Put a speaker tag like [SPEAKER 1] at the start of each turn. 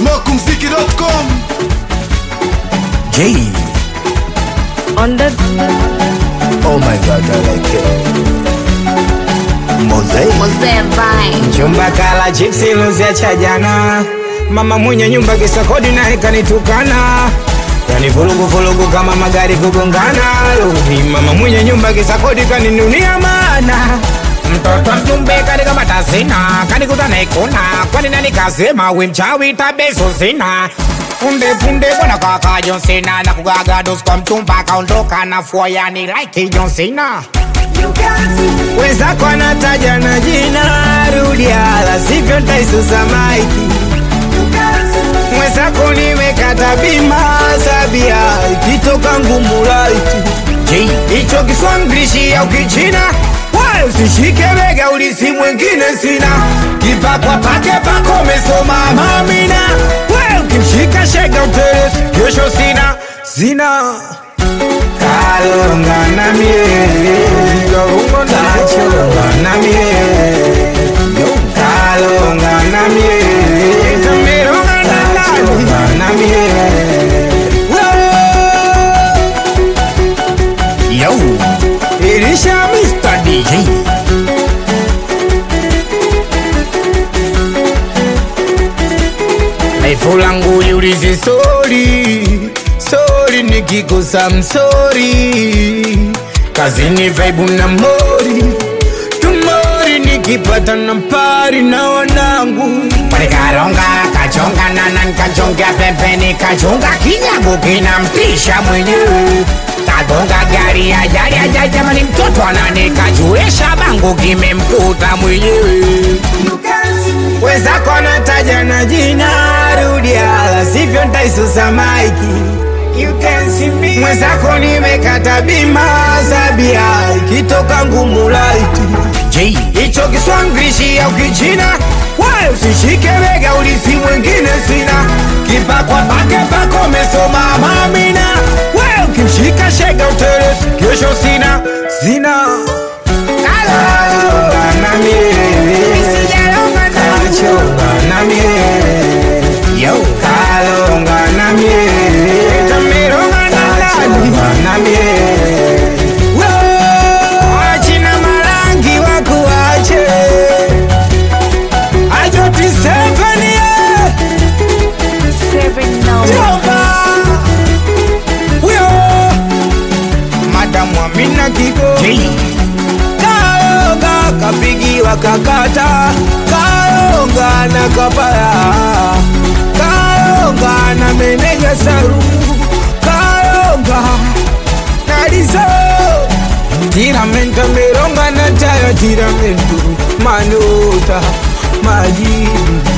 [SPEAKER 1] Smokumziki.com.
[SPEAKER 2] J.
[SPEAKER 3] On the
[SPEAKER 2] Oh my god, I like it. Mosaic.
[SPEAKER 3] Vine.
[SPEAKER 4] Chumba kala chipsi luzia cha jana. Mama mwenye nyumba kisa kodi na heka nitukana. Yani vurugu kama magari kugongana. Ludi mama mwenye nyumba kisa kodi kaninunia maana. Mtoto mtumbe katika matasina. Kanikuta na ikuna. Kwani nani kasema we mchawi tabeso sina. Punde bona kaka John Cena. Na kugaga dos kwa mtumba kaondoka na fua yani like John Cena. Wenzako anataja na jina rudia, sivyo nitaisusa maiki. Mwenzako nimekata bima sabia, ikitoka ngumu laiti. Icho Kiswahili au Kichina, wala usishike bega ulisi mwengine sina. Kipakwa pake pako mesoma mamina, wewe ukimshika shega uteresi, kesho sina. Kalonga na mie, kalonga na mie, kalonga na mie, kalonga na mie.
[SPEAKER 2] Yo.
[SPEAKER 4] Irisha Mr. DJ. Life langu yulizi sorry nikikosa msori. Kazini vibe na mori, tumori nikipata na pari na wanangu. Pari karonga, kachonga nanan kachonga pempeni kachonga kinyago kinampisha mwenyewe. Kagonga gari ya jamani mtoto ananikajuesha bango kimemkuta mwenyewe. Wenzako anataja na jina rudia, sivyo nitaisusa maiki. Mwenzako nimekata bima sabia, ikitoka ngumu laiti.
[SPEAKER 2] J.
[SPEAKER 4] Icho Kiswahili au Kichina, wala usishike bega ulisi mwengine sina. Kipakwa pake pako mesoma mamina, wewe ukimshika shega uteresi, kesho sina. Kalonga na mie, kachonga na mie, yo kalonga na mie, tameronga na mie. Wachina marangi wakuache, ajoti Stephanie, Jomba, Madam Amina Kigo.
[SPEAKER 2] J.
[SPEAKER 4] Kaonga kapigiwa kakata, kaonga na kapaya, kaonga na meneja saru, kaonga na lizo. Tiramento meronga na tayo tiramento, manuta, majibu.